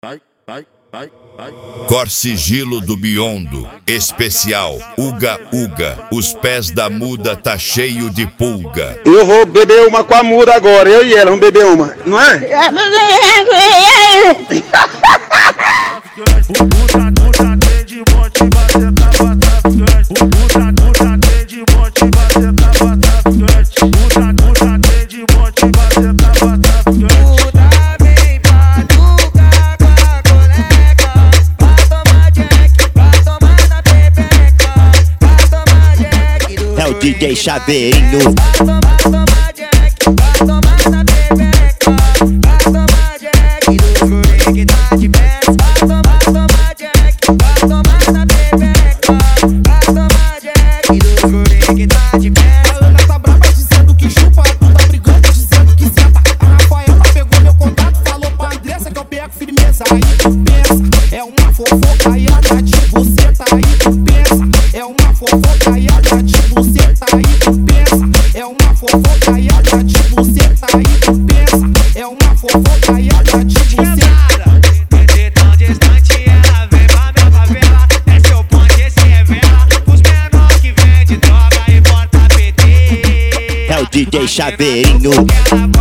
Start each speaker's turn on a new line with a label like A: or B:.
A: Cor sigilo do Biondo, especial, Uga Uga, os pés da muda tá cheio de pulga.
B: Eu vou beber uma com a muda agora, eu e ela vamos beber uma, não é?
C: É o DJ Chaveirinho.
D: É uma fofocaiada de buceta aí tu pensa. É uma fofocaiada de buceta aí tu pensa. É uma fofocaiada de buceta aí tu pensa. É uma fofocaiada de buceta.
E: Tão distante ela vem pra minha favela. É seu ponte, esse é vela. Os menor que vende droga e bota PT.
C: É o DJ Chaveirinho.